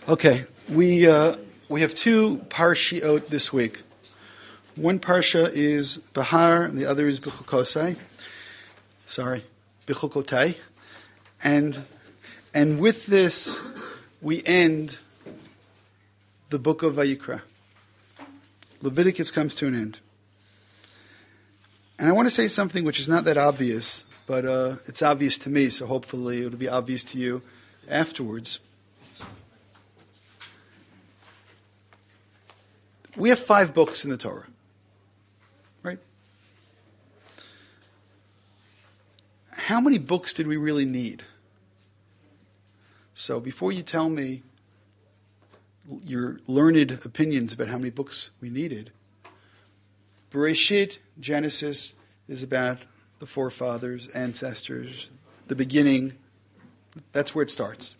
Okay, we have two parshiot this week. One parsha is Bahar, and the other is Bechukosai. Bechukotai, and with this we end the book of Vayikra. Leviticus comes to an end, and I want to say something which is not that obvious, but it's obvious to me, so hopefully it'll be obvious to you afterwards. We have 5 books in the Torah, right? How many books did we really need? So before you tell me your learned opinions about how many books we needed, Bereshit, Genesis, is about the forefathers, ancestors, the beginning. That's where it starts.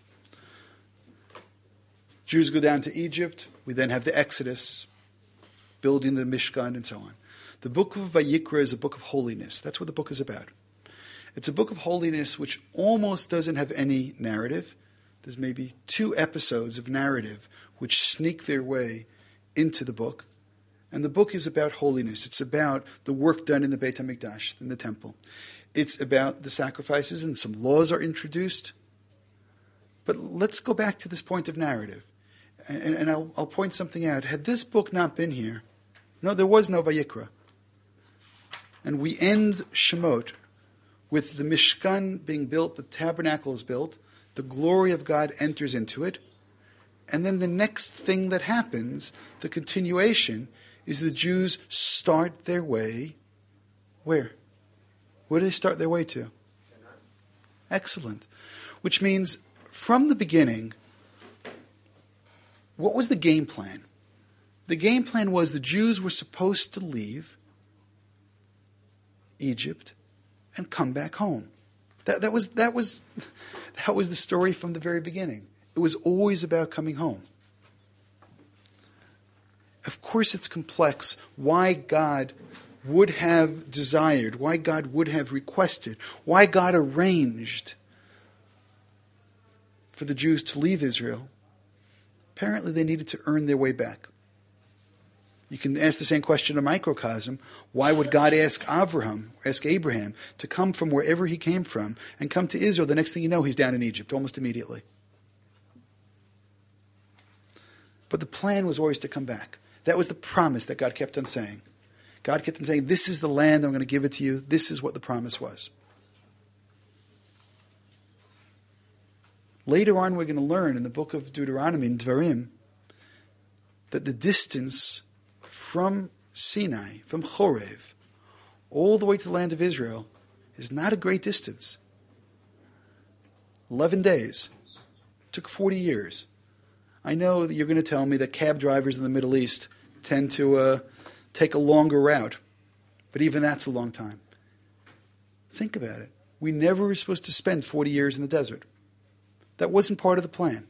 Jews go down to Egypt. We then have the Exodus, building the Mishkan, and so on. The book of Vayikra is a book of holiness. That's what the book is about. It's a book of holiness which almost doesn't have any narrative. There's maybe 2 episodes of narrative which sneak their way into the book. And the book is about holiness. It's about the work done in the Beit HaMikdash, in the temple. It's about the sacrifices, and some laws are introduced. But let's go back to this point of narrative. And I'll point something out. Had this book not been here, no, there was no Vayikra. And we end Shemot with the Mishkan being built, the tabernacle is built, the glory of God enters into it, and then the next thing that happens, the continuation, is the Jews start their way, where? Where do they start their way to? Excellent. Which means, from the beginning, what was the game plan? The game plan was the Jews were supposed to leave Egypt and come back home. That was the story from the very beginning. It was always about coming home. Of course it's complex why God would have desired, why God would have requested, why God arranged for the Jews to leave Israel. Apparently they needed to earn their way back. You can ask the same question in a microcosm. Why would God ask Abraham to come from wherever he came from and come to Israel? The next thing you know, he's down in Egypt almost immediately. But the plan was always to come back. That was the promise that God kept on saying. God kept on saying, this is the land, I'm going to give it to you. This is what the promise was. Later on, we're going to learn in the book of Deuteronomy, in Dvarim, that the distance from Sinai, from Chorev, all the way to the land of Israel is not a great distance. 11 days. It took 40 years. I know that you're going to tell me that cab drivers in the Middle East tend to take a longer route, but even that's a long time. Think about it. We never were supposed to spend 40 years in the desert. That wasn't part of the plan.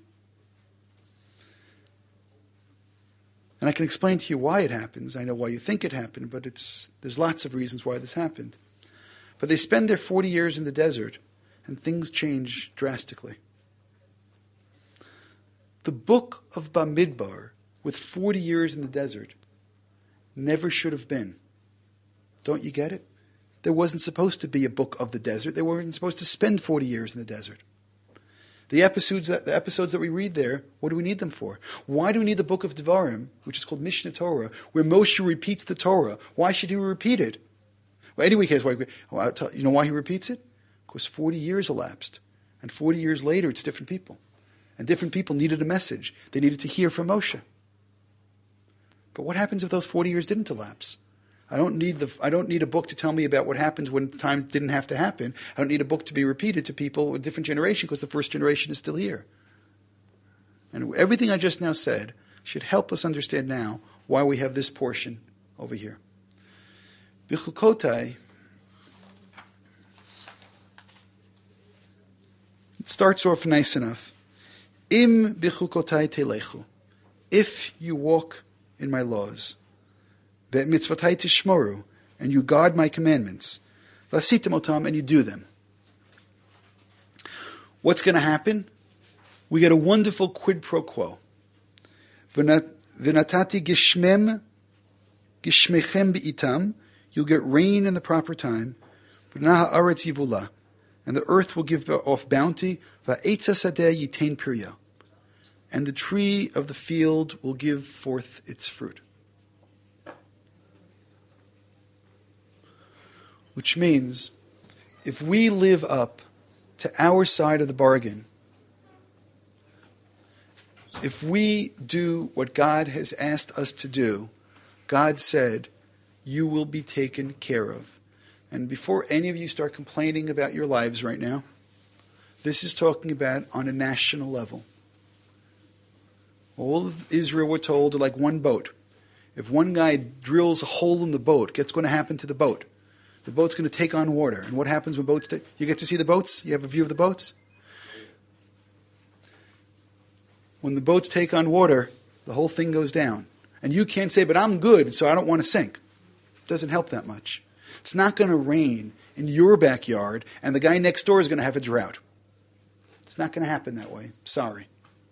And I can explain to you why it happens. I know why you think it happened, but there's lots of reasons why this happened. But they spend their 40 years in the desert, and things change drastically. The book of Bamidbar, with 40 years in the desert, never should have been. Don't you get it? There wasn't supposed to be a book of the desert. They weren't supposed to spend 40 years in the desert. The episodes that we read there, what do we need them for? Why do we need the book of Devarim, which is called Mishneh Torah, where Moshe repeats the Torah? Why should he repeat it? Well, anyway, you know why he repeats it? Because 40 years elapsed. And 40 years later, it's different people. And different people needed a message. They needed to hear from Moshe. But what happens if those 40 years didn't elapse? I don't need a book to tell me about what happened when times didn't have to happen. I don't need a book to be repeated to people with a different generation because the first generation is still here. And everything I just now said should help us understand now why we have this portion over here. Bichukotai, it starts off nice enough. Im bichukotai telechu. If you walk in my laws. Mitzvatai tishmoru, and you guard my commandments. Vasitim otam, and you do them. What's going to happen? we get a wonderful quid pro quo. V'natati gishmechem be'itam, you'll get rain in the proper time. V'naha aretz yivula, and the earth will give off bounty. Va'etza sadeh yitain pirya, and the tree of the field will give forth its fruit. Which means, if we live up to our side of the bargain, if we do what God has asked us to do, God said, you will be taken care of. And before any of you start complaining about your lives right now, this is talking about on a national level. All of Israel, we're told, are like one boat. If one guy drills a hole in the boat, what's going to happen to the boat? The boat's going to take on water. And what happens when boats take? You get to see the boats? You have a view of the boats? When the boats take on water, the whole thing goes down. And you can't say, but I'm good, so I don't want to sink. It doesn't help that much. It's not going to rain in your backyard, and the guy next door is going to have a drought. It's not going to happen that way. Sorry.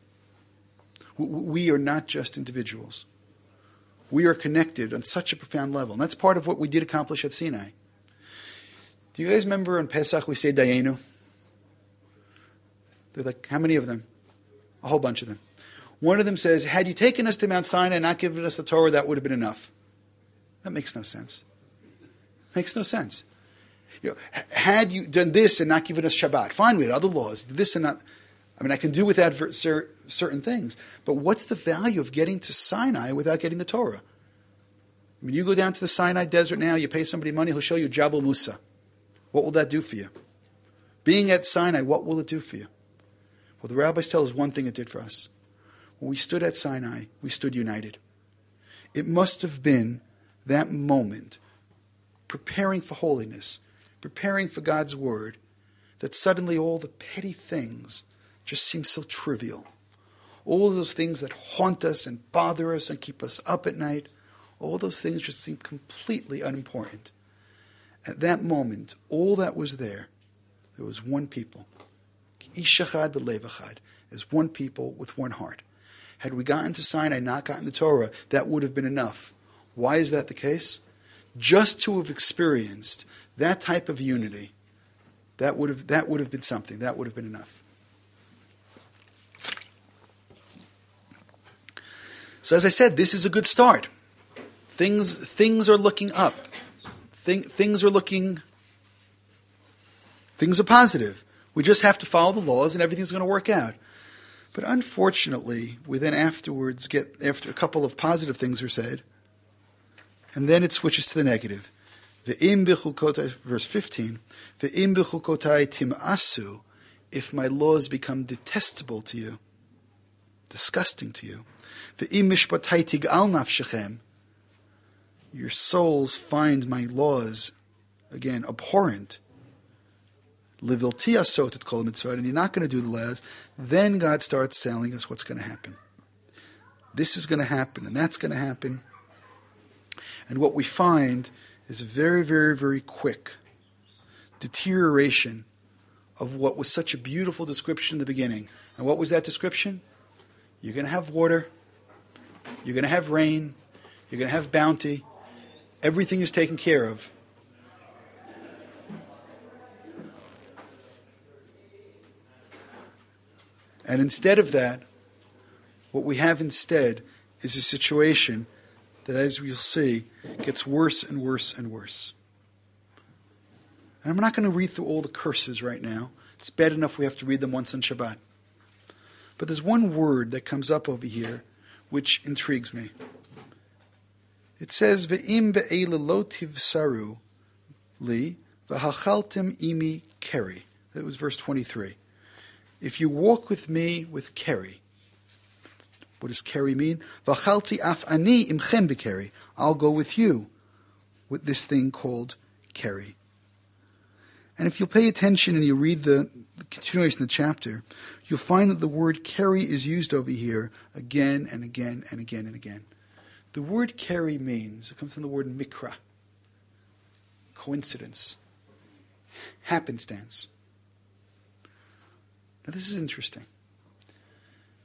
We are not just individuals. We are connected on such a profound level. And that's part of what we did accomplish at Sinai. Do you guys remember on Pesach we say Dayenu? They're like, how many of them? A whole bunch of them. One of them says, had you taken us to Mount Sinai and not given us the Torah, that would have been enough. That makes no sense. Makes no sense. You know, had you done this and not given us Shabbat, fine, we had other laws. This and not. I mean, I can do without certain things. But what's the value of getting to Sinai without getting the Torah? I mean, you go down to the Sinai desert now, you pay somebody money, he'll show you Jabal Musa. What will that do for you? Being at Sinai, what will it do for you? Well, the rabbis tell us one thing it did for us. When we stood at Sinai, we stood united. It must have been that moment, preparing for holiness, preparing for God's word, that suddenly all the petty things just seem so trivial. All those things that haunt us and bother us and keep us up at night, all those things just seem completely unimportant. At that moment, all that was there was one people. Ish echad b'lev echad. There's one people with one heart. Had we gotten to Sinai, not gotten the Torah, that would have been enough. Why is that the case? Just to have experienced that type of unity, that would have been something. That would have been enough. So as I said, this is a good start. Things are looking up. Things are positive. We just have to follow the laws and everything's going to work out. But unfortunately, we then afterwards after a couple of positive things are said, and then it switches to the negative. Ve'im b'chukotai, verse 15, Ve'im b'chukotai tim'asu, if my laws become detestable to you, disgusting to you. Ve'im mishpatai tig'al nafshechem, your souls find my laws, again, abhorrent. Livilti asot et kol mitzvot, and you're not going to do the laws. Then God starts telling us what's going to happen. This is going to happen, and that's going to happen. And what we find is a very, very, very quick deterioration of what was such a beautiful description in the beginning. And what was that description? You're going to have water. You're going to have rain. You're going to have bounty. Everything is taken care of. And instead of that, what we have instead is a situation that, as we'll see, gets worse and worse and worse. And I'm not going to read through all the curses right now. It's bad enough we have to read them once on Shabbat. But there's one word that comes up over here which intrigues me. It says, Ve'im be'ele lo tivsaru li, v'hachaltem imi keri. That was verse 23. If you walk with me with keri. What does keri mean? V'chalti af ani imchem b'keri. I'll go with you with this thing called keri. And if you'll pay attention and you read the continuation of the chapter, you'll find that the word keri is used over here again and again and again and again. The word keri means, it comes from the word mikra, coincidence, happenstance. Now this is interesting.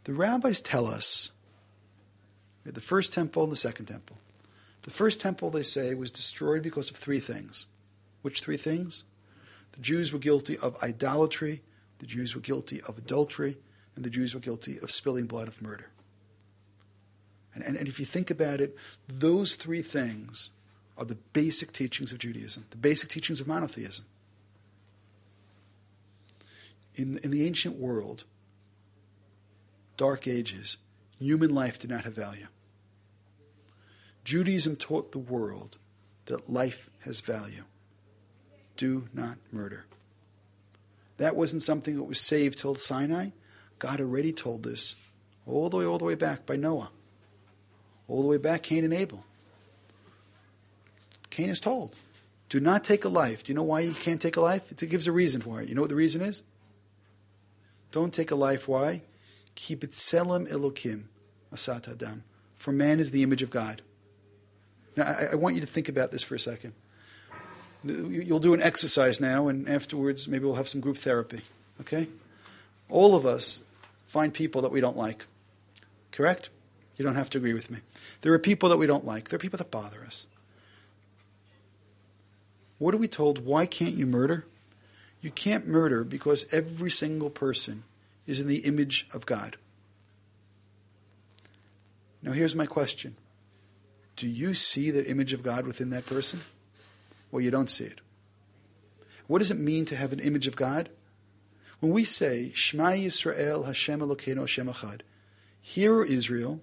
The rabbis tell us the first temple and the second temple. The first temple, they say, was destroyed because of three things. Which three things? The Jews were guilty of idolatry, the Jews were guilty of adultery, and the Jews were guilty of spilling blood, of murder. And if you think about it, those three things are the basic teachings of Judaism, the basic teachings of monotheism. In the ancient world, Dark Ages, human life did not have value. Judaism taught the world that life has value. Do not murder. That wasn't something that was saved till Sinai. God already told this all the way back by Noah. All the way back, Cain and Abel. Cain is told, do not take a life. Do you know why you can't take a life? It gives a reason for it. You know what the reason is? Don't take a life. Why? Ki b'tselem Elokim asat Adam. For man is the image of God. Now, I want you to think about this for a second. You'll do an exercise now, and afterwards maybe we'll have some group therapy. Okay? All of us find people that we don't like. Correct? You don't have to agree with me. There are people that we don't like. There are people that bother us. What are we told? Why can't you murder? You can't murder because every single person is in the image of God. Now here's my question. Do you see that image of God within that person? Well, you don't see it. What does it mean to have an image of God? When we say, Shema Yisrael, Hashem Elokeinu, Hashem Echad, hear, O Israel,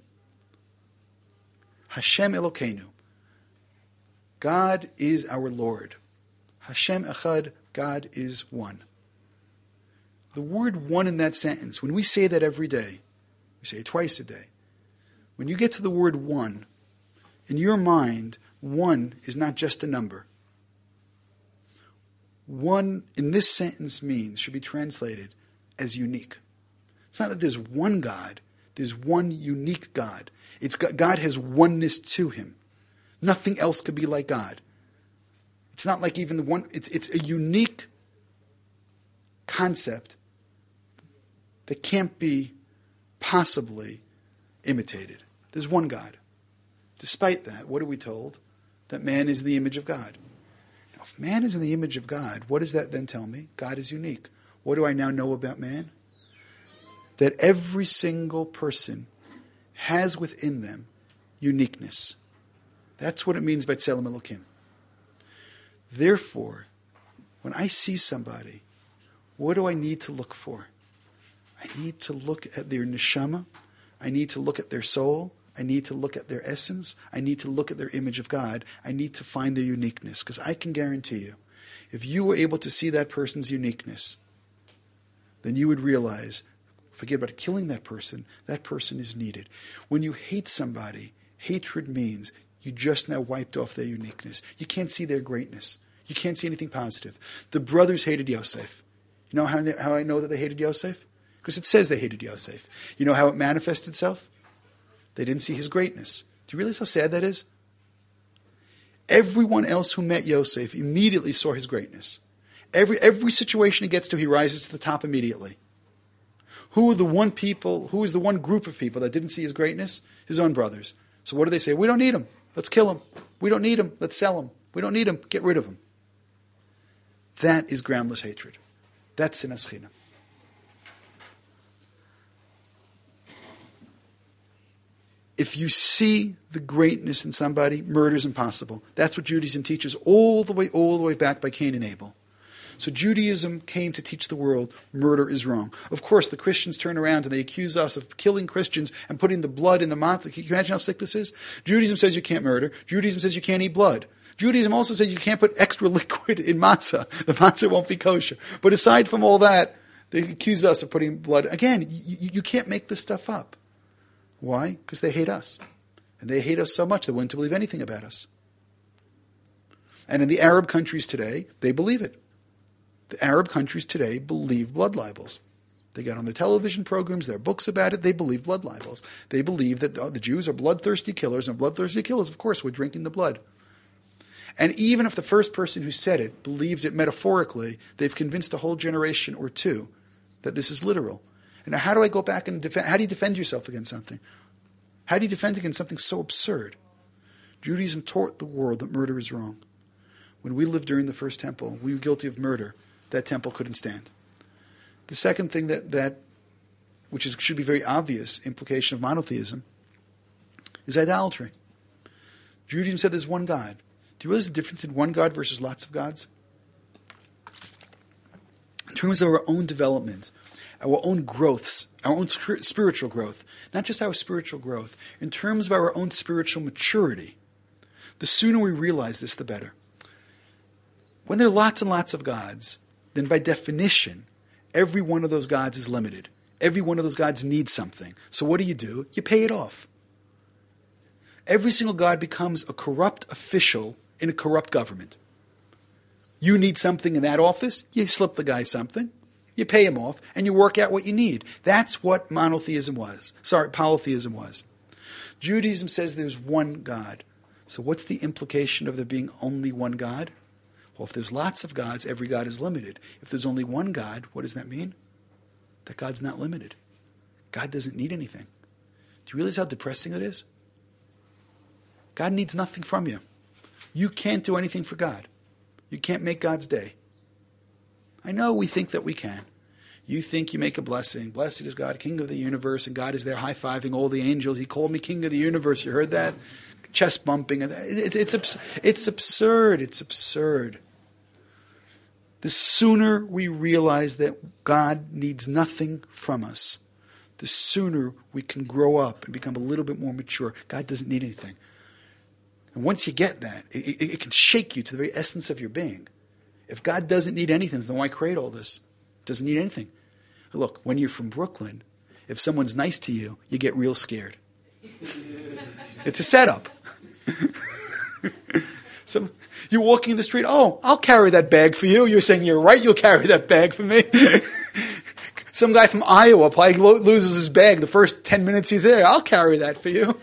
Hashem Elokeinu, God is our Lord. Hashem Echad, God is one. The word one in that sentence, when we say that every day, we say it twice a day. When you get to the word one, in your mind, one is not just a number. One in this sentence should be translated as unique. It's not that there's one God, there's one unique God. God has oneness to him. Nothing else could be like God. It's not like even the one, it's a unique concept that can't be possibly imitated. There's one God. Despite that, what are we told? That man is the image of God. Now, if man is in the image of God, what does that then tell me? God is unique. What do I now know about man? That every single person has within them uniqueness. That's what it means by Tselem Elokim. Therefore, when I see somebody, what do I need to look for? I need to look at their neshama. I need to look at their soul. I need to look at their essence. I need to look at their image of God. I need to find their uniqueness. Because I can guarantee you, if you were able to see that person's uniqueness, then you would realize, forget about killing that person is needed. When you hate somebody, hatred means you just now wiped off their uniqueness. You can't see their greatness. You can't see anything positive. The brothers hated Yosef. You know how I know that they hated Yosef? Because it says they hated Yosef. You know how it manifests itself? They didn't see his greatness. Do you realize how sad that is? Everyone else who met Yosef immediately saw his greatness. Every situation he gets to, he rises to the top immediately. Who is the one group of people that didn't see his greatness? His own brothers. So what do they say? We don't need him. Let's kill him. We don't need him. Let's sell him. We don't need him. Get rid of him. That is groundless hatred. That's sinas chinam. If you see the greatness in somebody, murder is impossible. That's what Judaism teaches all the way back by Cain and Abel. So Judaism came to teach the world murder is wrong. Of course, the Christians turn around and they accuse us of killing Christians and putting the blood in the matzah. Can you imagine how sick this is? Judaism says you can't murder. Judaism says you can't eat blood. Judaism also says you can't put extra liquid in matzah. The matzah won't be kosher. But aside from all that, they accuse us of putting blood. Again, you can't make this stuff up. Why? Because they hate us. And they hate us so much they wouldn't believe anything about us. And in the Arab countries today, they believe it. The Arab countries today believe blood libels. They get on their television programs, there are books about it, they believe blood libels. They believe that the Jews are bloodthirsty killers, and bloodthirsty killers, of course, were drinking the blood. And even if the first person who said it believed it metaphorically, they've convinced a whole generation or two that this is literal. And now how do I go back and defend? How do you defend yourself against something? How do you defend against something so absurd? Judaism taught the world that murder is wrong. When we lived during the first temple, we were guilty of murder. That temple couldn't stand. The second thing which should be very obvious implication of monotheism, is idolatry. Judaism said there's one God. Do you realize the difference in one God versus lots of gods? In terms of our own development, our own growths, our own spiritual growth, not just our spiritual growth, in terms of our own spiritual maturity, the sooner we realize this, the better. When there are lots and lots of gods, then by definition, every one of those gods is limited. Every one of those gods needs something. So what do? You pay it off. Every single god becomes a corrupt official in a corrupt government. You need something in that office, you slip the guy something, you pay him off, and you work out what you need. That's what polytheism was. Judaism says there's one God. So what's the implication of there being only one God? Well, if there's lots of gods, every god is limited. If there's only one God, what does that mean? That God's not limited. God doesn't need anything. Do you realize how depressing it is? God needs nothing from you. You can't do anything for God. You can't make God's day. I know we think that we can. You think you make a blessing. Blessed is God, King of the universe, and God is there high-fiving all the angels. He called me King of the universe. You heard that? Chest bumping. It's absurd. It's absurd. The sooner we realize that God needs nothing from us, the sooner we can grow up and become a little bit more mature. God doesn't need anything. And once you get that, it can shake you to the very essence of your being. If God doesn't need anything, then why create all this? Doesn't need anything. Look, when you're from Brooklyn, if someone's nice to you, you get real scared. It's a setup. You're walking in the street, oh, I'll carry that bag for you. You're saying, you're right, you'll carry that bag for me. Some guy from Iowa probably loses his bag the first 10 minutes he's there. I'll carry that for you.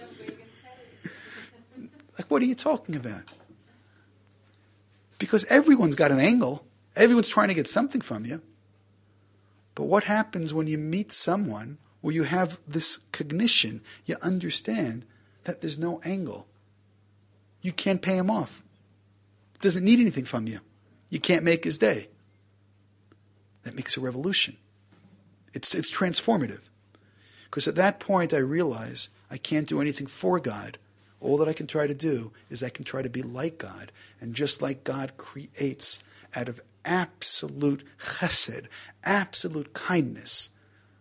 Like, what are you talking about? Because everyone's got an angle. Everyone's trying to get something from you. But what happens when you meet someone where you have this cognition, you understand that there's no angle. You can't pay him off. Doesn't need anything from you. You can't make his day. That makes a revolution. It's transformative. Because at that point I realize I can't do anything for God. All that I can try to do is I can try to be like God. And just like God creates out of absolute chesed, absolute kindness,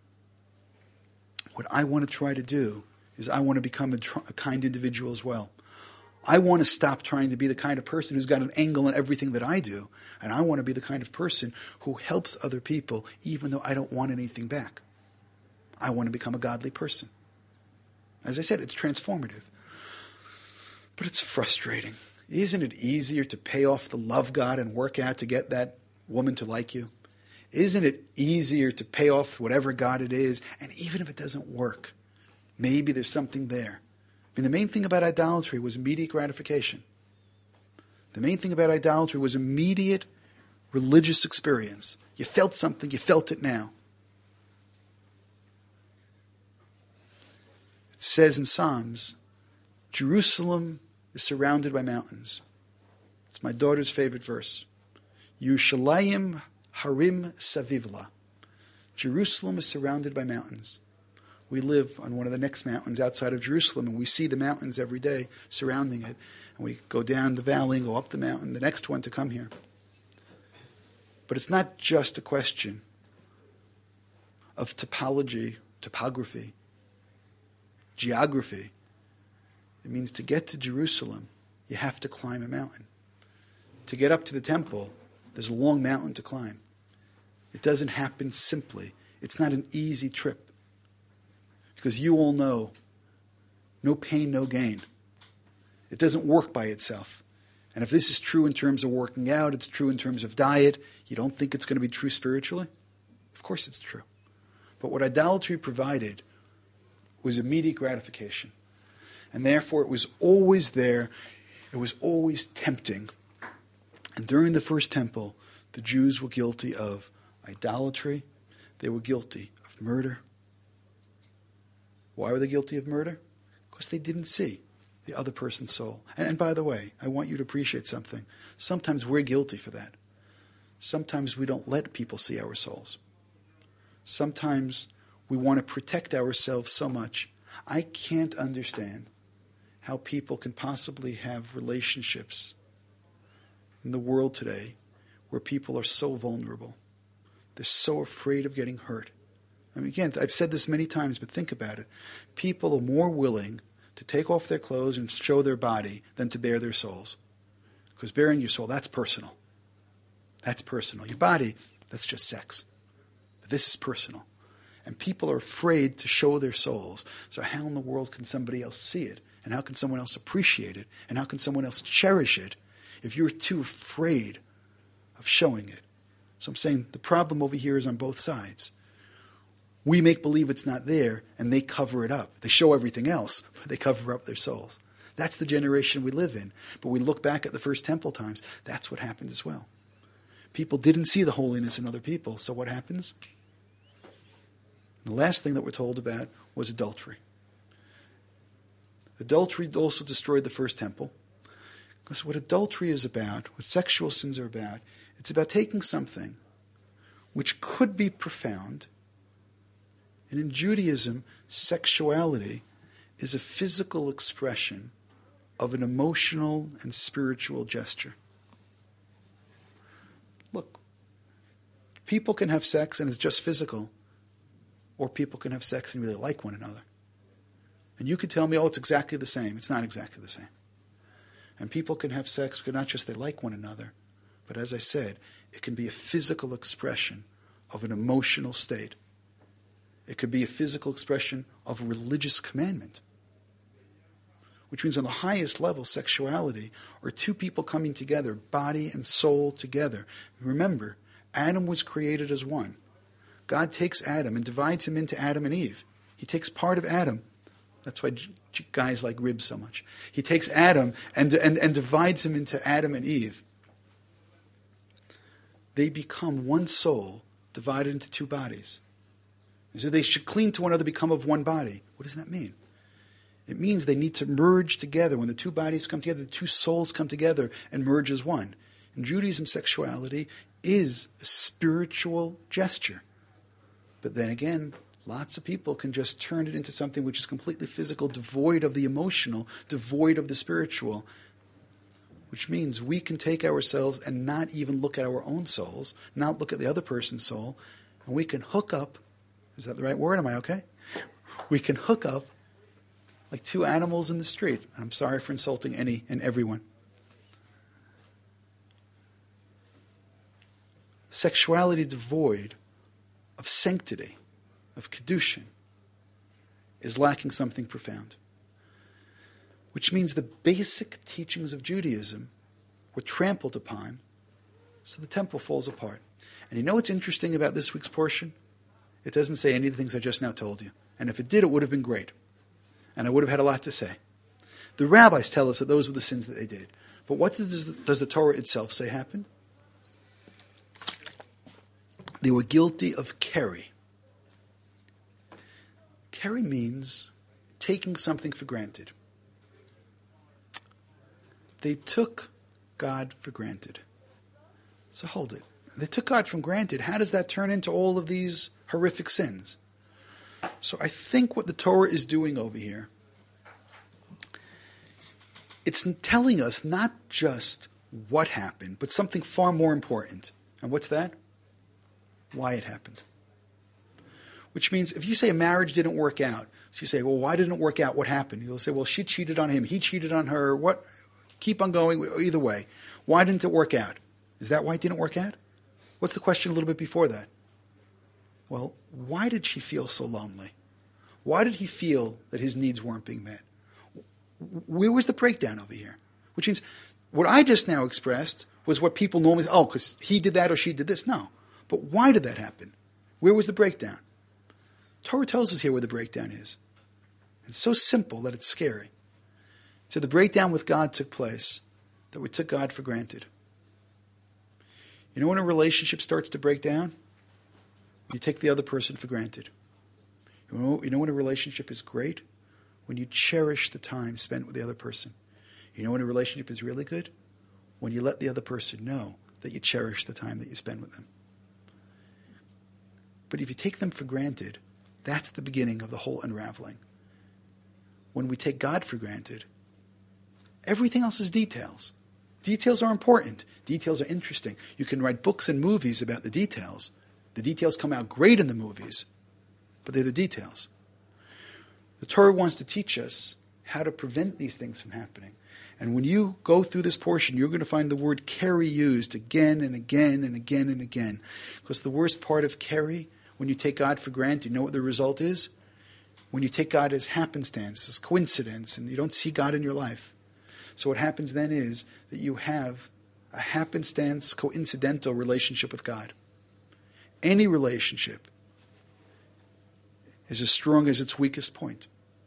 what I want to try to do is I want to become a kind individual as well. I want to stop trying to be the kind of person who's got an angle in everything that I do. And I want to be the kind of person who helps other people even though I don't want anything back. I want to become a godly person. As I said, it's transformative. But it's frustrating. Isn't it easier to pay off the love God and work out to get that woman to like you? Isn't it easier to pay off whatever God it is? And even if it doesn't work, maybe there's something there. I mean, the main thing about idolatry was immediate gratification. The main thing about idolatry was immediate religious experience. You felt something, you felt it now. It says in Psalms, Jerusalem is surrounded by mountains. It's my daughter's favorite verse. Yerushalayim harim savivla. Jerusalem is surrounded by mountains. We live on one of the next mountains outside of Jerusalem, and we see the mountains every day surrounding it. And we go down the valley and go up the mountain, the next one to come here. But it's not just a question of topography, geography. It means to get to Jerusalem, you have to climb a mountain. To get up to the temple, there's a long mountain to climb. It doesn't happen simply. It's not an easy trip. Because you all know, no pain, no gain. It doesn't work by itself. And if this is true in terms of working out, it's true in terms of diet, you don't think it's going to be true spiritually? Of course it's true. But what idolatry provided was immediate gratification. And therefore it was always there. It was always tempting. And during the first temple, the Jews were guilty of idolatry. They were guilty of murder. Why were they guilty of murder? Because they didn't see the other person's soul. And by the way, I want you to appreciate something. Sometimes we're guilty for that. Sometimes we don't let people see our souls. Sometimes we want to protect ourselves so much. I can't understand how people can possibly have relationships in the world today where people are so vulnerable. They're so afraid of getting hurt. I mean, again, I've said this many times, but think about it. People are more willing to take off their clothes and show their body than to bare their souls. Because bearing your soul, that's personal. That's personal. Your body, that's just sex. But this is personal. And people are afraid to show their souls. So how in the world can somebody else see it? And how can someone else appreciate it? And how can someone else cherish it if you're too afraid of showing it? So I'm saying the problem over here is on both sides. We make believe it's not there, and they cover it up. They show everything else, but they cover up their souls. That's the generation we live in. But we look back at the first temple times, that's what happened as well. People didn't see the holiness in other people, so what happens? The last thing that we're told about was adultery. Adultery also destroyed the first temple. Because what adultery is about, what sexual sins are about, it's about taking something which could be profound. And in Judaism, sexuality is a physical expression of an emotional and spiritual gesture. Look, people can have sex and it's just physical, or people can have sex and really like one another. And you could tell me, oh, it's exactly the same. It's not exactly the same. And people can have sex because not just they like one another, but as I said, it can be a physical expression of an emotional state. It could be a physical expression of a religious commandment. Which means on the highest level, sexuality, are two people coming together, body and soul together. Remember, Adam was created as one. God takes Adam and divides him into Adam and Eve. He takes part of Adam. That's why guys like ribs so much. He takes Adam and divides him into Adam and Eve. They become one soul divided into two bodies. So they should cling to one another, become of one body. What does that mean? It means they need to merge together. When the two bodies come together, the two souls come together and merge as one. In Judaism, sexuality is a spiritual gesture. But then again, lots of people can just turn it into something which is completely physical, devoid of the emotional, devoid of the spiritual. Which means we can take ourselves and not even look at our own souls, not look at the other person's soul, and we can hook up. Is that the right word? Am I okay? We can hook up like two animals in the street. I'm sorry for insulting any and everyone. Sexuality devoid of sanctity, of kedushin, is lacking something profound. Which means the basic teachings of Judaism were trampled upon, so the temple falls apart. And you know what's interesting about this week's portion? It doesn't say any of the things I just now told you. And if it did, it would have been great. And I would have had a lot to say. The rabbis tell us that those were the sins that they did. But what does the Torah itself say happened? They were guilty of keri. Keri means taking something for granted. They took God for granted. So hold it. They took God for granted. How does that turn into all of these horrific sins? So I think what the Torah is doing over here, it's telling us not just what happened, but something far more important. And what's that? Why it happened. Which means if you say a marriage didn't work out, so you say, well, why didn't it work out? What happened? You'll say, well, she cheated on him. He cheated on her. What? Keep on going. Either way. Why didn't it work out? Is that why it didn't work out? What's the question a little bit before that? Well, why did she feel so lonely? Why did he feel that his needs weren't being met? Where was the breakdown over here? Which means what I just now expressed was what people normally say, oh, because he did that or she did this. No. But why did that happen? Where was the breakdown? Torah tells us here where the breakdown is. It's so simple that it's scary. So the breakdown with God took place, that we took God for granted. You know when a relationship starts to break down? You take the other person for granted. You know when a relationship is great? When you cherish the time spent with the other person. You know when a relationship is really good? When you let the other person know that you cherish the time that you spend with them. But if you take them for granted, that's the beginning of the whole unraveling. When we take God for granted, everything else is details. Details are important. Details are interesting. You can write books and movies about the details. The details come out great in the movies, but they're the details. The Torah wants to teach us how to prevent these things from happening. And when you go through this portion, you're going to find the word carry used again and again and again and again. Because the worst part of carry, when you take God for granted, you know what the result is? When you take God as happenstance, as coincidence, and you don't see God in your life. So what happens then is that you have a happenstance, coincidental relationship with God. Any relationship is as strong as its weakest point.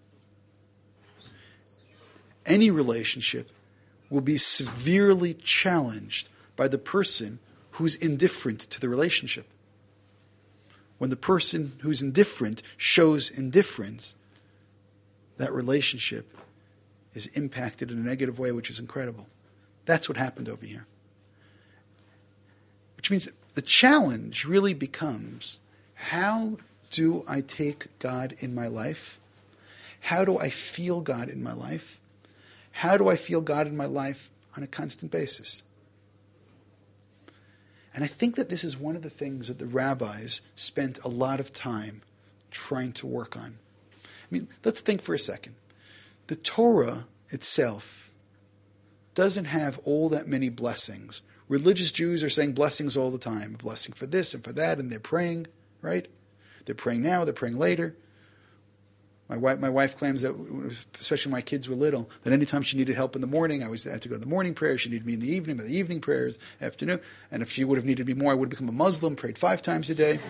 Any relationship will be severely challenged by the person who's indifferent to the relationship. When the person who's indifferent shows indifference, that relationship is impacted in a negative way, which is incredible. That's what happened over here. Which means the challenge really becomes, how do I take God in my life? How do I feel God in my life? How do I feel God in my life on a constant basis? And I think that this is one of the things that the rabbis spent a lot of time trying to work on. I mean, let's think for a second. The Torah itself doesn't have all that many blessings. Religious Jews are saying blessings all the time. A blessing for this and for that, and they're praying, right? They're praying now, they're praying later. My wife claims that, especially when my kids were little, that anytime she needed help in the morning, I had to go to the morning prayer. She needed me in the evening, but the evening prayers, afternoon. And if she would have needed me more, I would have become a Muslim, prayed 5 times a day.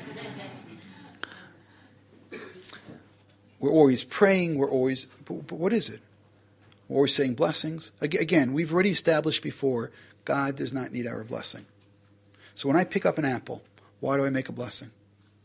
We're always praying, but what is it? We're always saying blessings. Again, we've already established before, God does not need our blessing. So when I pick up an apple, why do I make a blessing?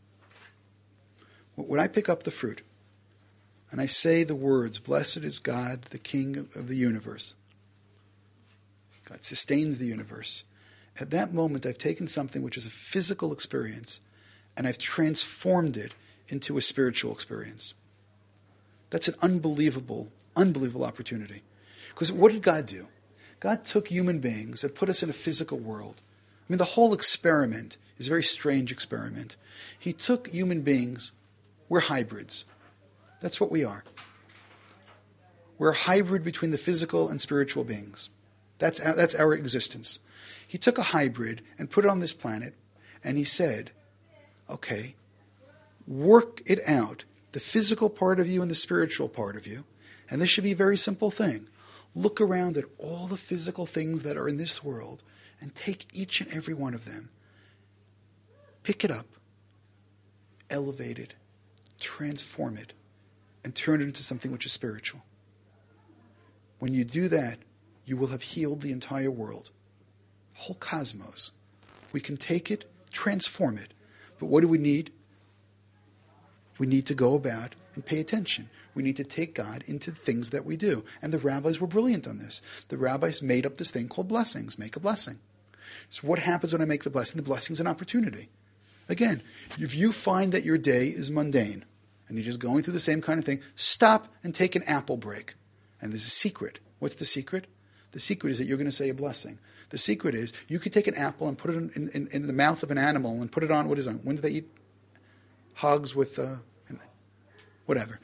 When I pick up the fruit, and I say the words, blessed is God, the King of the universe. God sustains the universe. At that moment, I've taken something which is a physical experience, and I've transformed it into a spiritual experience. That's an unbelievable opportunity. Because what did God do? God took human beings and put us in a physical world. I mean, the whole experiment is a very strange experiment. He took human beings, we're hybrids. That's what we are. We're a hybrid between the physical and spiritual beings. That's our existence. He took a hybrid and put it on this planet, and he said, okay, work it out, the physical part of you and the spiritual part of you, and this should be a very simple thing. Look around at all the physical things that are in this world and take each and every one of them, pick it up, elevate it, transform it, and turn it into something which is spiritual. When you do that, you will have healed the entire world, the whole cosmos. We can take it, transform it. But what do we need? We need to go about and pay attention. We need to take God into the things that we do. And the rabbis were brilliant on this. The rabbis made up this thing called blessings. Make a blessing. So what happens when I make the blessing? The blessing is an opportunity. Again, if you find that your day is mundane, and you're just going through the same kind of thing, stop and take an apple break. And there's a secret. What's the secret? The secret is that you're going to say a blessing. The secret is you could take an apple and put it in the mouth of an animal and put it on, what is it? When do they eat hogs with, whatever.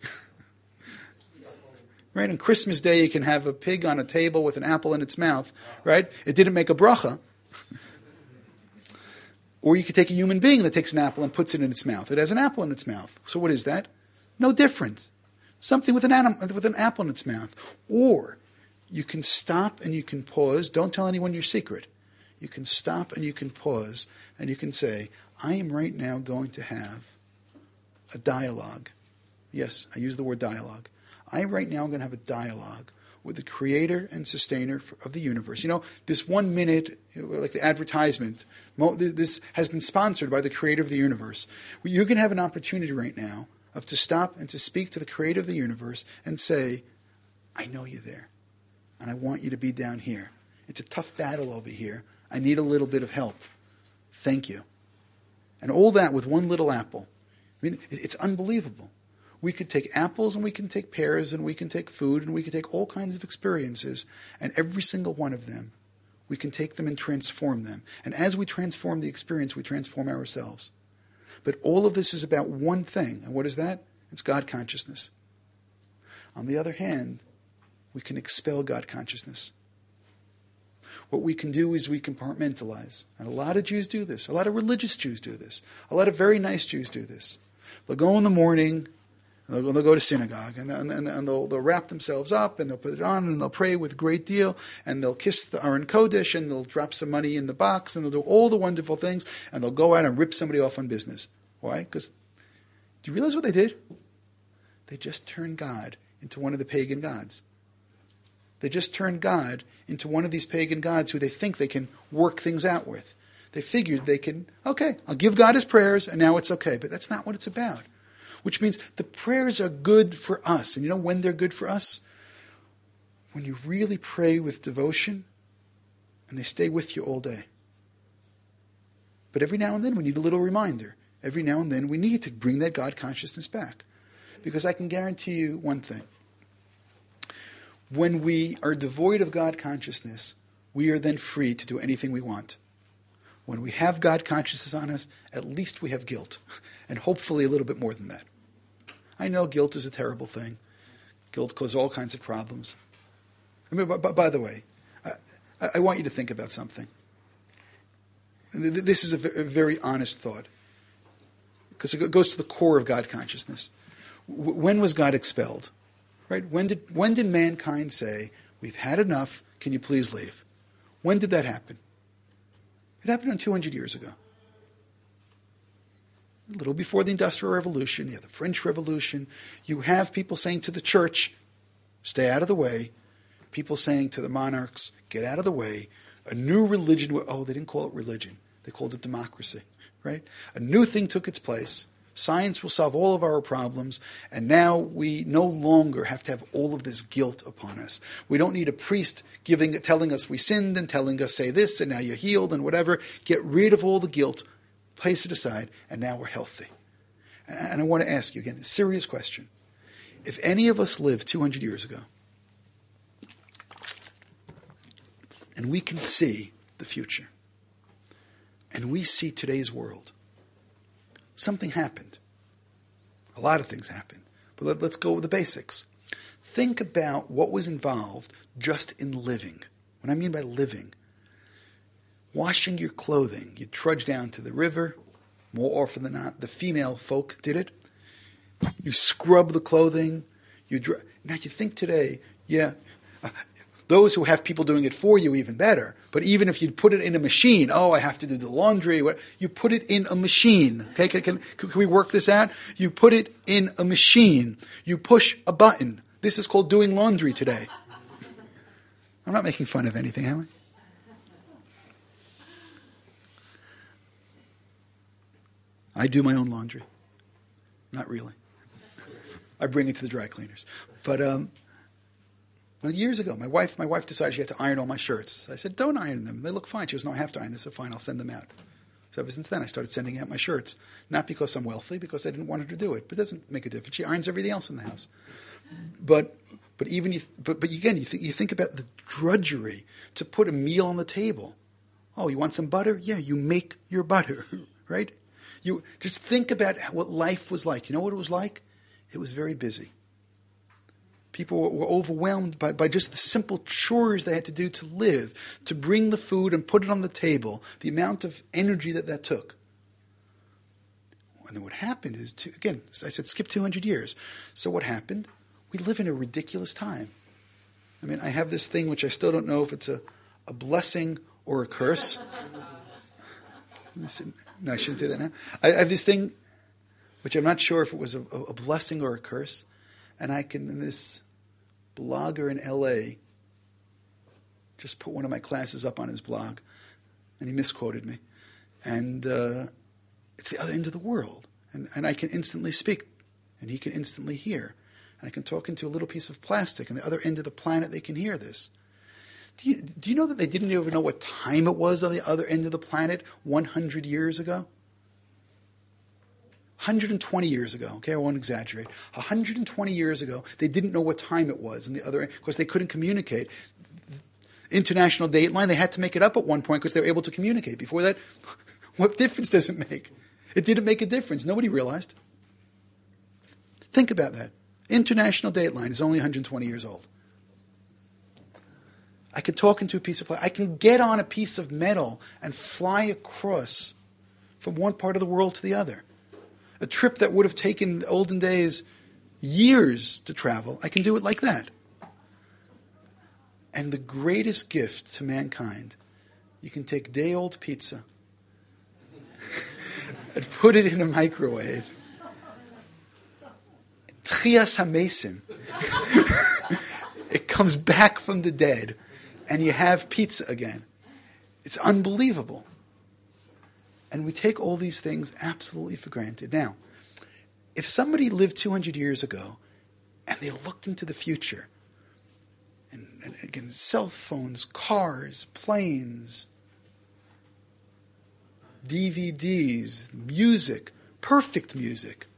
Right? On Christmas Day you can have a pig on a table with an apple in its mouth, right? It didn't make a bracha. Or you could take a human being that takes an apple and puts it in its mouth. It has an apple in its mouth. So what is that? No different. Something with an apple in its mouth. Or you can stop and you can pause. Don't tell anyone your secret. You can stop and you can pause and you can say, I am right now going to have a dialogue. Yes, I use the word dialogue. I right now am going to have a dialogue with the creator and sustainer of the universe. You know, this 1 minute, like the advertisement, this has been sponsored by the creator of the universe. You're going to have an opportunity right now of to stop and to speak to the creator of the universe and say, I know you're there, and I want you to be down here. It's a tough battle over here. I need a little bit of help. Thank you. And all that with one little apple. I mean, it's unbelievable. We could take apples and we can take pears and we can take food and we can take all kinds of experiences, and every single one of them, we can take them and transform them. And as we transform the experience, we transform ourselves. But all of this is about one thing. And what is that? It's God consciousness. On the other hand, we can expel God consciousness. What we can do is we compartmentalize. And a lot of Jews do this. A lot of religious Jews do this. A lot of very nice Jews do this. They'll go in the morning, and they'll go to synagogue, and they'll wrap themselves up, and they'll put it on, and they'll pray with a great deal, and they'll kiss the Aron Kodesh, and they'll drop some money in the box, and they'll do all the wonderful things, and they'll go out and rip somebody off on business. Why? Because, do you realize what they did? They just turned God into one of the pagan gods. They just turned God into one of these pagan gods who they think they can work things out with. They figured they can, okay, I'll give God his prayers, and now it's okay. But that's not what it's about. Which means the prayers are good for us. And you know when they're good for us? When you really pray with devotion, and they stay with you all day. But every now and then we need a little reminder. Every now and then we need to bring that God consciousness back. Because I can guarantee you one thing. When we are devoid of God consciousness, we are then free to do anything we want. When we have God consciousness on us, at least we have guilt. And hopefully a little bit more than that. I know guilt is a terrible thing. Guilt causes all kinds of problems. I mean, by the way, I want you to think about something. This is a very honest thought. Because it goes to the core of God consciousness. When was God expelled? Right? When did mankind say, we've had enough, can you please leave? When did that happen? It happened on 200 years ago. A little before the Industrial Revolution, you have the French Revolution. You have people saying to the church, stay out of the way. People saying to the monarchs, get out of the way. A new religion, they didn't call it religion. They called it democracy. Right? A new thing took its place. Science will solve all of our problems, and now we no longer have to have all of this guilt upon us. We don't need a priest telling us we sinned and telling us say this, and now you're healed and whatever. Get rid of all the guilt, place it aside, and now we're healthy. And I want to ask you again, a serious question. If any of us lived 200 years ago, and we can see the future, and we see today's world, something happened. A lot of things happened. But let's go with the basics. Think about what was involved just in living. What I mean by living, washing your clothing. You trudge down to the river. More often than not, the female folk did it. You scrub the clothing. Now you think today, those who have people doing it for you, even better. But even if you put it in a machine, I have to do the laundry. You put it in a machine. Okay, can we work this out? You put it in a machine. You push a button. This is called doing laundry today. I'm not making fun of anything, am I? I do my own laundry. Not really. I bring it to the dry cleaners. But years ago, my wife decided she had to iron all my shirts. I said, don't iron them. They look fine. She goes, no, I have to iron this. So fine, I'll send them out. So ever since then, I started sending out my shirts. Not because I'm wealthy, because I didn't want her to do it. But it doesn't make a difference. She irons everything else in the house. But again, you think about the drudgery to put a meal on the table. Oh, you want some butter? Yeah, you make your butter, right? You just think about what life was like. You know what it was like? It was very busy. People were overwhelmed by just the simple chores they had to do to live, to bring the food and put it on the table, the amount of energy that took. And then what happened is, again, I said skip 200 years. So what happened? We live in a ridiculous time. I mean, I have this thing which I still don't know if it's a blessing or a curse. No, I shouldn't do that now. I have this thing which I'm not sure if it was a blessing or a curse. And this blogger in L.A. just put one of my classes up on his blog, and he misquoted me. And it's the other end of the world. And I can instantly speak and he can instantly hear. And I can talk into a little piece of plastic, and the other end of the planet they can hear this. Do you know that they didn't even know what time it was on the other end of the planet 100 years ago? 120 years ago, okay, I won't exaggerate. 120 years ago, they didn't know what time it was on the other end, because they couldn't communicate. International Dateline, they had to make it up at one point because they were able to communicate. Before that, what difference does it make? It didn't make a difference. Nobody realized. Think about that. International Dateline is only 120 years old. I can talk into a piece of plastic. I can get on a piece of metal and fly across from one part of the world to the other. A trip that would have taken in the olden days years to travel, I can do it like that. And the greatest gift to mankind, you can take day-old pizza and put it in a microwave. Tchias HaMesim. It comes back from the dead, and you have pizza again. It's unbelievable. And we take all these things absolutely for granted. Now, if somebody lived 200 years ago and they looked into the future, and again, cell phones, cars, planes, DVDs, music, perfect music.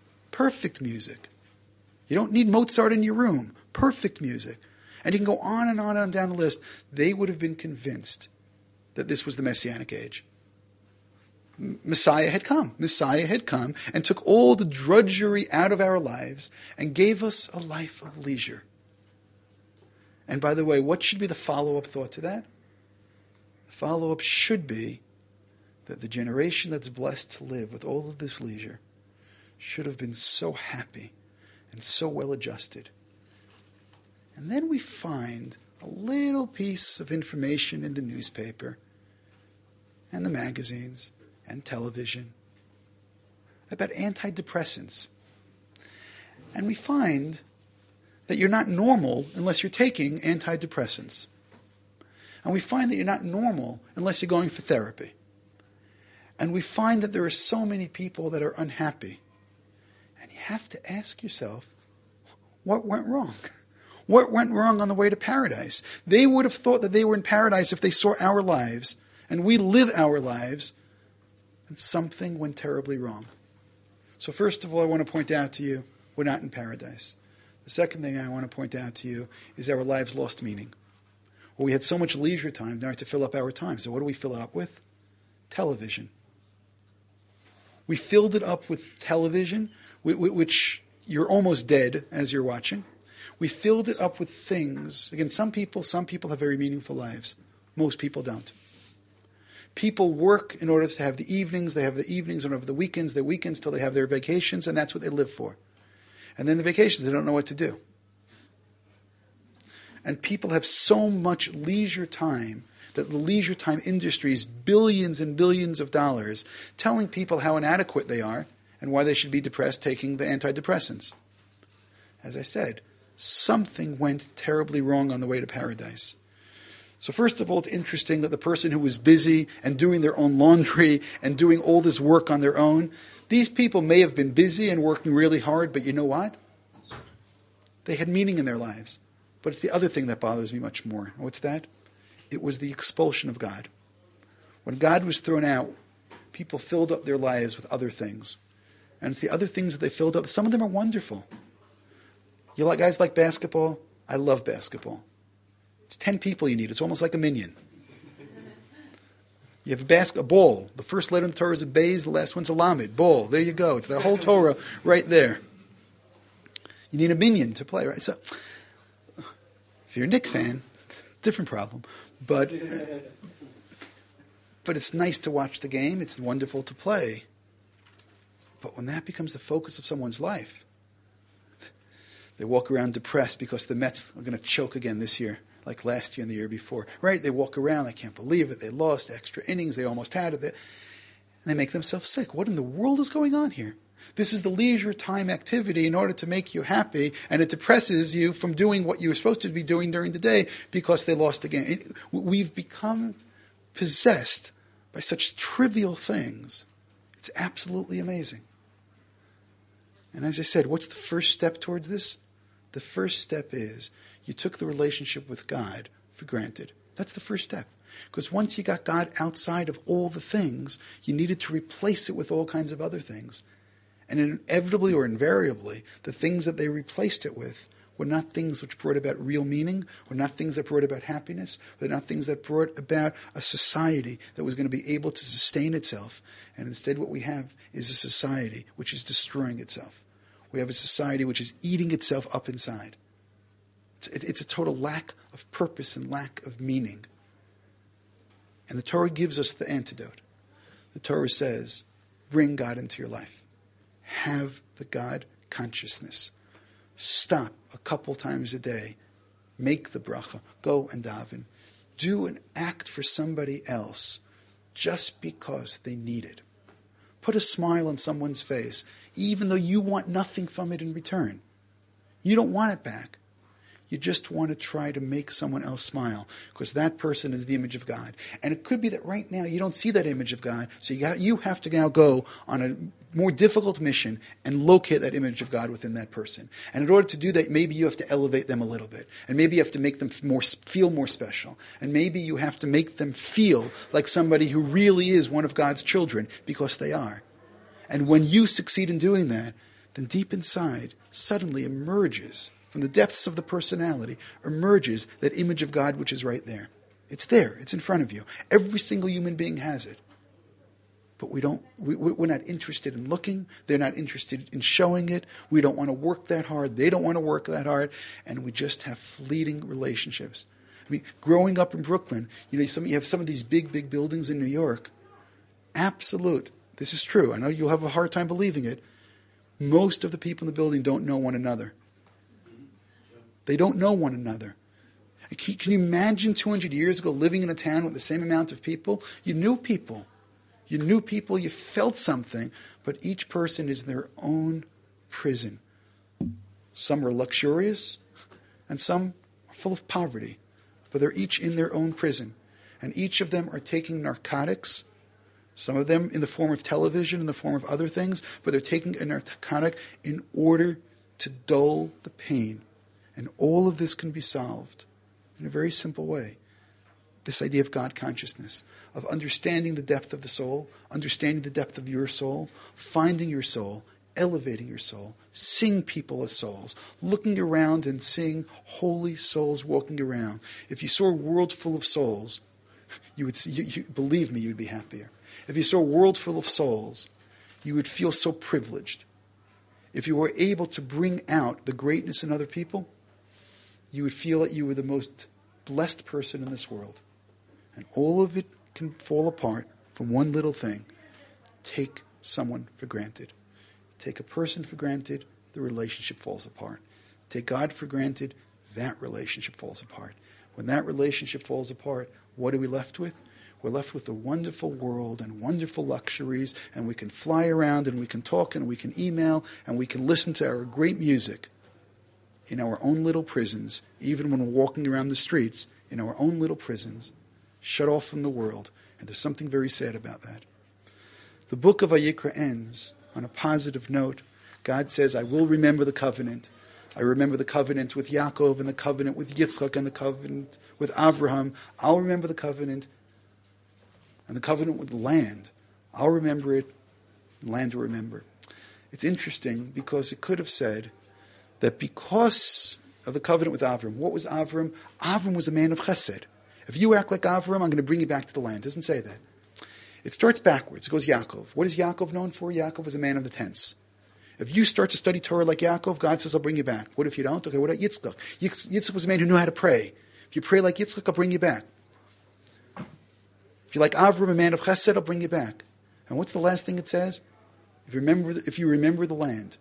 You don't need Mozart in your room. Perfect music. And you can go on and on and on down the list. They would have been convinced that this was the Messianic age. Messiah had come. Messiah had come and took all the drudgery out of our lives and gave us a life of leisure. And by the way, what should be the follow-up thought to that? The follow-up should be that the generation that's blessed to live with all of this leisure should have been so happy and so well adjusted. And then we find a little piece of information in the newspaper and the magazines and television about antidepressants. And we find that you're not normal unless you're taking antidepressants. And we find that you're not normal unless you're going for therapy. And we find that there are so many people that are unhappy. And you have to ask yourself, what went wrong? What went wrong on the way to paradise? They would have thought that they were in paradise if they saw our lives, and we live our lives, and something went terribly wrong. So first of all, I want to point out to you, we're not in paradise. The second thing I want to point out to you is our lives lost meaning. Well, we had so much leisure time now to fill up our time. So what do we fill it up with? Television. We filled it up with television, which you're almost dead as you're watching. We filled it up with things. Again, some people have very meaningful lives. Most people don't. People work in order to have the evenings. They have the evenings and over the weekends, their weekends till they have their vacations, and that's what they live for. And then the vacations, they don't know what to do. And people have so much leisure time that the leisure time industry is billions and billions of dollars telling people how inadequate they are and why they should be depressed taking the antidepressants. As I said, something went terribly wrong on the way to paradise. So first of all, it's interesting that the person who was busy and doing their own laundry and doing all this work on their own, these people may have been busy and working really hard, but you know what? They had meaning in their lives. But it's the other thing that bothers me much more. What's that? It was the expulsion of God. When God was thrown out, people filled up their lives with other things. And it's the other things that they filled up. Some of them are wonderful. You like guys like basketball? I love basketball. It's 10 people you need. It's almost like a minion. You have a ball. The first letter in the Torah is a Beis, the last one's a Lamed. Ball. There you go. It's the whole Torah right there. You need a minion to play, right? So, if you're a Knicks fan, different problem. But it's nice to watch the game. It's wonderful to play. But when that becomes the focus of someone's life, they walk around depressed because the Mets are going to choke again this year, like last year and the year before. Right? They walk around, I can't believe it. They lost extra innings. They almost had it. And they make themselves sick. What in the world is going on here? This is the leisure time activity in order to make you happy, and it depresses you from doing what you were supposed to be doing during the day because they lost the game. We've become possessed by such trivial things. It's absolutely amazing. And as I said, what's the first step towards this? The first step is you took the relationship with God for granted. That's the first step. Because once you got God outside of all the things, you needed to replace it with all kinds of other things. And inevitably or invariably, the things that they replaced it with were not things which brought about real meaning, were not things that brought about happiness, were not things that brought about a society that was going to be able to sustain itself. And instead what we have is a society which is destroying itself. We have a society which is eating itself up inside. It's a total lack of purpose and lack of meaning. And the Torah gives us the antidote. The Torah says, bring God into your life. Have the God consciousness. Stop a couple times a day. Make the bracha. Go and daven. Do an act for somebody else just because they need it. Put a smile on someone's face, even though you want nothing from it in return. You don't want it back. You just want to try to make someone else smile because that person is the image of God. And it could be that right now you don't see that image of God, so you have to now go on a more difficult mission and locate that image of God within that person. And in order to do that, maybe you have to elevate them a little bit. And maybe you have to make them feel more special. And maybe you have to make them feel like somebody who really is one of God's children because they are. And when you succeed in doing that, then deep inside suddenly emerges, from the depths of the personality, emerges that image of God which is right there. It's there. It's in front of you. Every single human being has it. But we're not interested in looking. They're not interested in showing it. We don't want to work that hard. They don't want to work that hard. And we just have fleeting relationships. I mean, growing up in Brooklyn, you have some of these big buildings in New York. Absolute. This is true. I know you'll have a hard time believing it. Most of the people in the building don't know one another. They don't know one another. Can you imagine 200 years ago living in a town with the same amount of people? You knew people. You felt something, but each person is their own prison. Some are luxurious, and some are full of poverty, but they're each in their own prison. And each of them are taking narcotics, some of them in the form of television, in the form of other things, but they're taking a narcotic in order to dull the pain. And all of this can be solved in a very simple way. This idea of God consciousness, of understanding the depth of the soul, understanding the depth of your soul, finding your soul, elevating your soul, seeing people as souls, looking around and seeing holy souls walking around. If you saw a world full of souls, you would see, believe me, you would be happier. If you saw a world full of souls, you would feel so privileged. If you were able to bring out the greatness in other people, you would feel that you were the most blessed person in this world. And all of it can fall apart from one little thing. Take someone for granted. Take a person for granted, the relationship falls apart. Take God for granted, that relationship falls apart. When that relationship falls apart, what are we left with? We're left with a wonderful world and wonderful luxuries, and we can fly around and we can talk and we can email and we can listen to our great music in our own little prisons, even when we're walking around the streets, in our own little prisons, shut off from the world. And there's something very sad about that. The book of Vayikra ends on a positive note. God says, I will remember the covenant. I remember the covenant with Yaakov and the covenant with Yitzchak and the covenant with Avraham. I'll remember the covenant and the covenant with the land. I'll remember it, the land will remember. It's interesting because it could have said that because of the covenant with Avram, what was Avram? Avram was a man of chesed. If you act like Avram, I'm going to bring you back to the land. It doesn't say that. It starts backwards. It goes Yaakov. What is Yaakov known for? Yaakov was a man of the tents. If you start to study Torah like Yaakov, God says, I'll bring you back. What if you don't? Okay, what about Yitzchak? Yitzchak was a man who knew how to pray. If you pray like Yitzchak, I'll bring you back. If you're like Avram, a man of chesed, I'll bring you back. And what's the last thing it says? If you remember the land.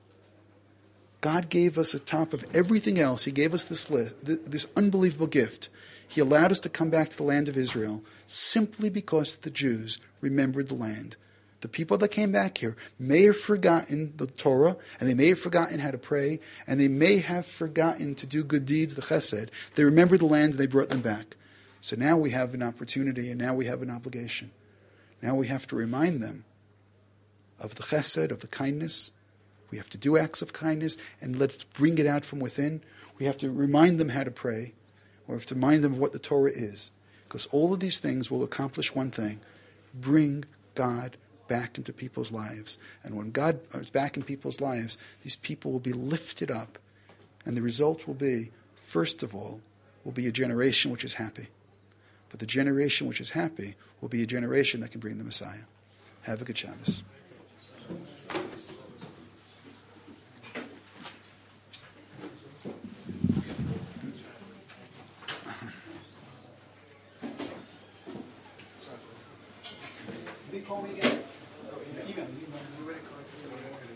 God gave us on top of everything else, He gave us this unbelievable gift. He allowed us to come back to the land of Israel simply because the Jews remembered the land. The people that came back here may have forgotten the Torah, and they may have forgotten how to pray, and they may have forgotten to do good deeds, the chesed. They remembered the land and they brought them back. So now we have an opportunity and now we have an obligation. Now we have to remind them of the chesed, of the kindness, We have to do acts of kindness and let's bring it out from within. We have to remind them how to pray. We have to remind them of what the Torah is. Because all of these things will accomplish one thing: bring God back into people's lives. And when God is back in people's lives, these people will be lifted up. And the result will be, first of all, will be a generation which is happy. But the generation which is happy will be a generation that can bring the Messiah. Have a good Shabbos. Call me again. Email.